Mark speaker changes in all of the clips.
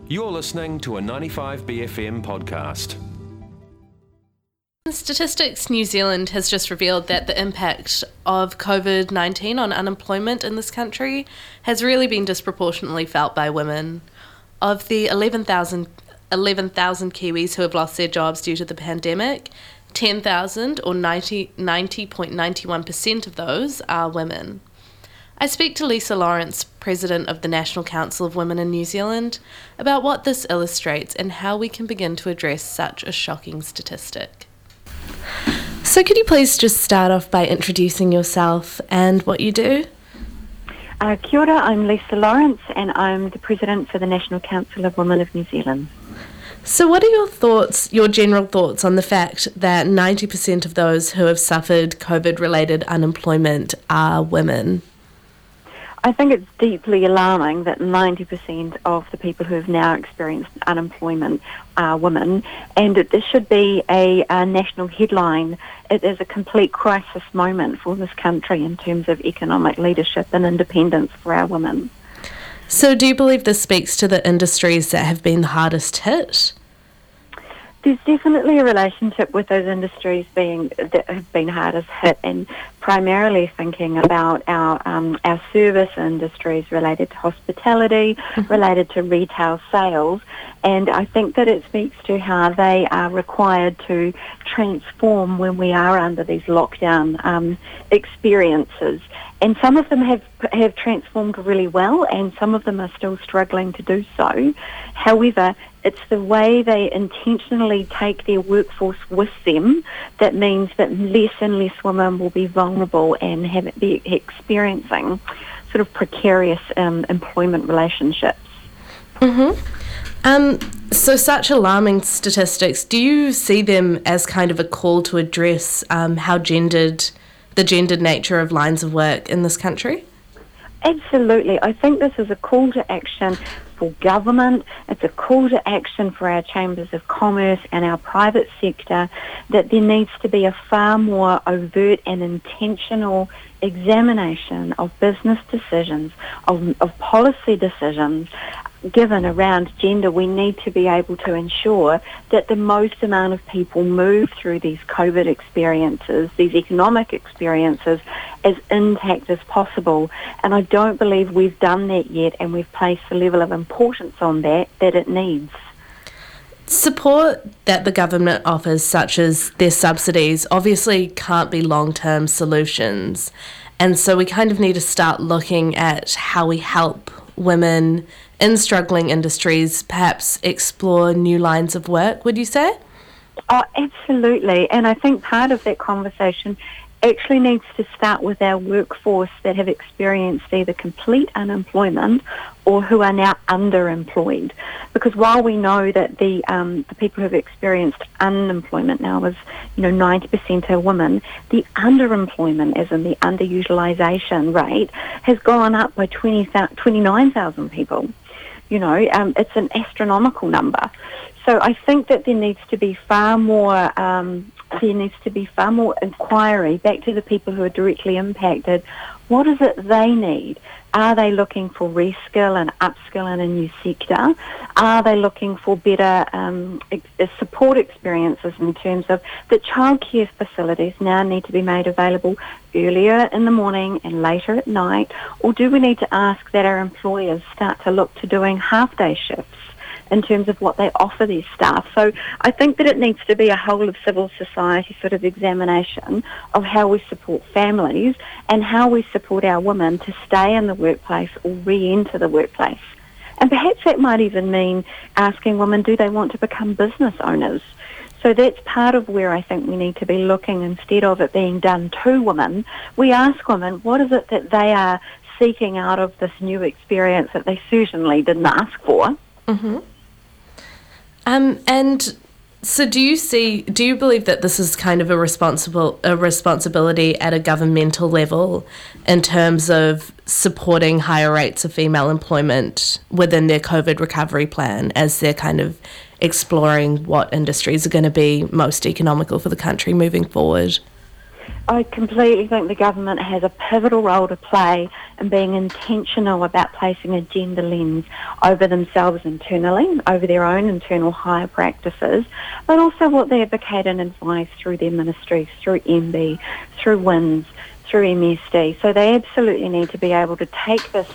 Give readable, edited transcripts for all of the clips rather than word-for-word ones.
Speaker 1: You're listening to a 95BFM podcast.
Speaker 2: Statistics New Zealand has just revealed that the impact of COVID-19 on unemployment in this country has really been disproportionately felt by women. Of the 11,000 Kiwis who have lost their jobs due to the pandemic, 10,000 or 90.91% of those are women. I speak to Lisa Lawrence, President of the National Council of Women in New Zealand, about what this illustrates and how we can begin to address such a shocking statistic. So could you please just start off by introducing yourself and what you do?
Speaker 3: Kia ora, I'm Lisa Lawrence and I'm the President for the National Council of Women of New Zealand.
Speaker 2: So what are your general thoughts on the fact that 90% of those who have suffered COVID-related unemployment are women?
Speaker 3: I think it's deeply alarming that 90% of the people who have now experienced unemployment are women, and this should be a national headline. It is a complete crisis moment for this country in terms of economic leadership and independence for our women.
Speaker 2: So do you believe this speaks to the industries that have been the hardest hit?
Speaker 3: There's definitely a relationship with those industries that have been hardest hit, and primarily thinking about our service industries related to hospitality, related to retail sales, and I think that it speaks to how they are required to transform when we are under these lockdown experiences. And some of them have transformed really well, and some of them are still struggling to do so. However, it's the way they intentionally take their workforce with them that means that less and less women will be vulnerable and be experiencing sort of precarious employment relationships.
Speaker 2: So such alarming statistics, do you see them as kind of a call to address the gendered nature of lines of work in this country?
Speaker 3: Absolutely. I think this is a call to action for government. It's a call to action for our chambers of commerce and our private sector, that there needs to be a far more overt and intentional examination of business decisions, of policy decisions given around gender. We need to be able to ensure that the most amount of people move through these COVID experiences, these economic experiences, as intact as possible. And I don't believe we've done that yet, and we've placed the level of importance on that it needs.
Speaker 2: Support that the government offers, such as their subsidies, obviously can't be long-term solutions. And so we kind of need to start looking at how we help women in struggling industries perhaps explore new lines of work, would you say?
Speaker 3: Oh, absolutely. And I think part of that conversation actually needs to start with our workforce that have experienced either complete unemployment or who are now underemployed. Because while we know that the people who have experienced unemployment now is, 90% are women, the underemployment, as in the underutilisation rate, has gone up by 29,000 people. It's an astronomical number. So I think that there needs to be far more inquiry back to the people who are directly impacted. What is it they need? Are they looking for reskill and upskill in a new sector? Are they looking for better support experiences in terms of that childcare facilities now need to be made available earlier in the morning and later at night? Or do we need to ask that our employers start to look to doing half-day shifts in terms of what they offer their staff? So I think that it needs to be a whole of civil society sort of examination of how we support families and how we support our women to stay in the workplace or re-enter the workplace. And perhaps that might even mean asking women, do they want to become business owners? So that's part of where I think we need to be looking. Instead of it being done to women, we ask women, what is it that they are seeking out of this new experience that they certainly didn't ask for?
Speaker 2: Mm-hmm. And so do you believe that this is kind of a responsibility at a governmental level in terms of supporting higher rates of female employment within their COVID recovery plan as they're kind of exploring what industries are going to be most economical for the country moving forward?
Speaker 3: I completely think the government has a pivotal role to play in being intentional about placing a gender lens over themselves internally, over their own internal hire practices, but also what they advocate and advise through their ministries, through MB, through WINS, through MSD. So they absolutely need to be able to take this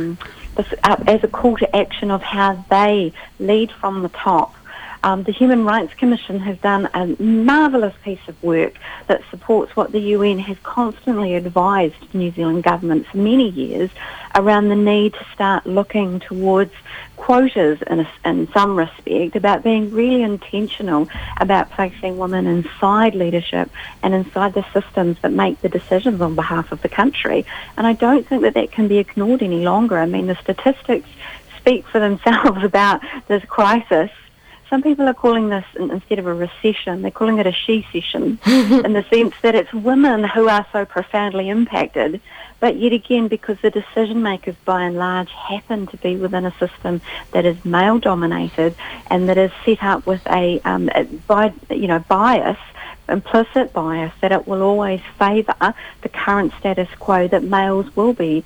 Speaker 3: up as a call to action of how they lead from the top. The Human Rights Commission has done a marvellous piece of work that supports what the UN has constantly advised New Zealand government for many years around the need to start looking towards quotas in some respect, about being really intentional about placing women inside leadership and inside the systems that make the decisions on behalf of the country. And I don't think that that can be ignored any longer. I mean, the statistics speak for themselves about this crisis. Some people are calling this, instead of a recession, they're calling it a she-session, in the sense that it's women who are so profoundly impacted. But yet again, because the decision makers by and large happen to be within a system that is male-dominated and that is set up with a bias, implicit bias, that it will always favour the current status quo that males will be,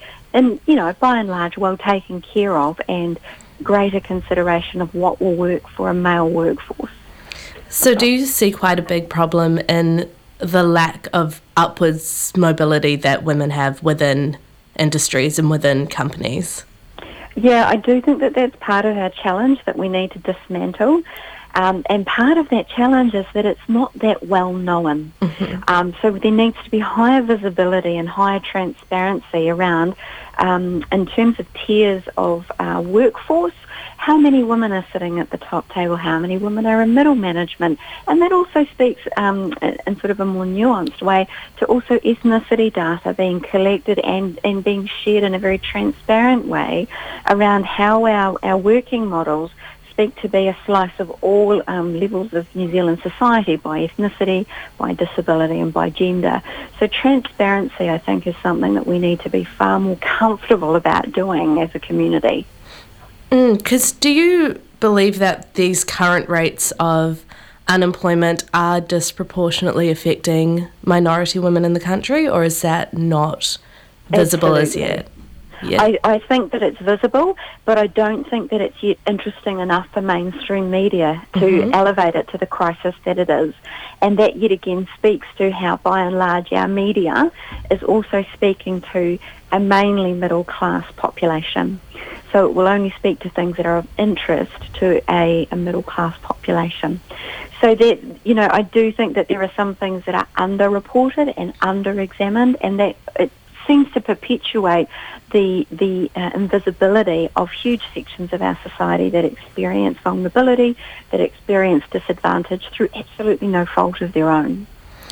Speaker 3: by and large, well taken care of, and greater consideration of what will work for a male workforce.
Speaker 2: So do you see quite a big problem in the lack of upwards mobility that women have within industries and within companies?
Speaker 3: Yeah, I do think that that's part of our challenge that we need to dismantle. And part of that challenge is that it's not that well known. Mm-hmm. So there needs to be higher visibility and higher transparency around, in terms of tiers of workforce, how many women are sitting at the top table, how many women are in middle management. And that also speaks in sort of a more nuanced way to also ethnicity data being collected and being shared in a very transparent way around how our working models speak to be a slice of all levels of New Zealand society, by ethnicity, by disability and by gender. So transparency, I think, is something that we need to be far more comfortable about doing as a community.
Speaker 2: Because do you believe that these current rates of unemployment are disproportionately affecting minority women in the country, or is that not visible as yet? Yeah.
Speaker 3: I think that it's visible, but I don't think that it's yet interesting enough for mainstream media to elevate it to the crisis that it is. And that yet again speaks to how, by and large, our media is also speaking to a mainly middle-class population. So it will only speak to things that are of interest to a middle-class population. So that, I do think that there are some things that are underreported and under-examined, and that it seems to perpetuate the invisibility of huge sections of our society that experience vulnerability, that experience disadvantage through absolutely no fault of their own.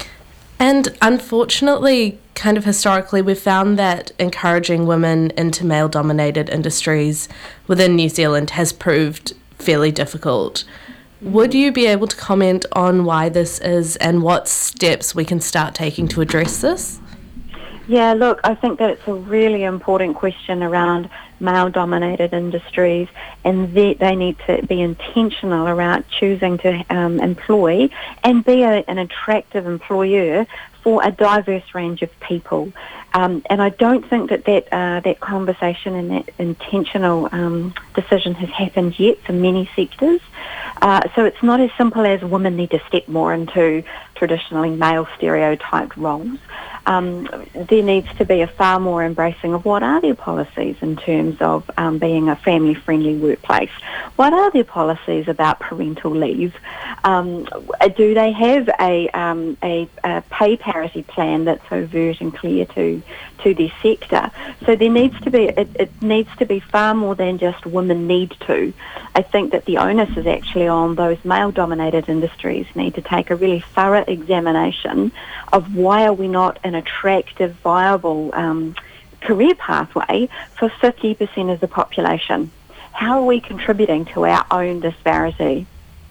Speaker 2: And unfortunately, kind of historically, we've found that encouraging women into male-dominated industries within New Zealand has proved fairly difficult. Would you be able to comment on why this is and what steps we can start taking to address this?
Speaker 3: Yeah, look, I think that it's a really important question around male-dominated industries, and that they need to be intentional around choosing to employ and be an attractive employer for a diverse range of people. And I don't think that conversation and that intentional decision has happened yet for many sectors. So it's not as simple as women need to step more into traditionally male stereotyped roles. There needs to be a far more embracing of what are their policies in terms of being a family-friendly workplace. What are their policies about parental leave? Do they have a pay parity plan that's overt and clear to their sector? So there needs to be, it needs to be far more than just women need to. I think that the onus is actually on those male-dominated industries need to take a really thorough examination of why are we not an attractive, viable career pathway for 50% of the population? How are we contributing to our own disparity?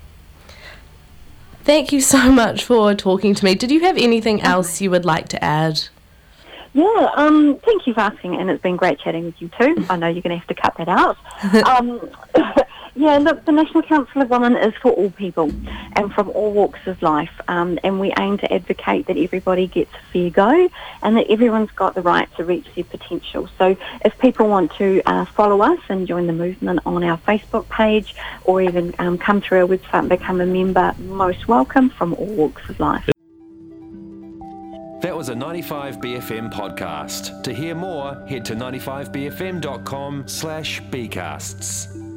Speaker 2: Thank you so much for talking to me. Did you have anything else you would like to add?
Speaker 3: Yeah, thank you for asking, and it's been great chatting with you too. I know you're going to have to cut that out. Yeah, look, the National Council of Women is for all people and from all walks of life, and we aim to advocate that everybody gets a fair go and that everyone's got the right to reach their potential. So if people want to follow us and join the movement on our Facebook page or even come through our website and become a member, most welcome from all walks of life.
Speaker 1: That was a 95BFM podcast. To hear more, head to 95bfm.com/bcasts.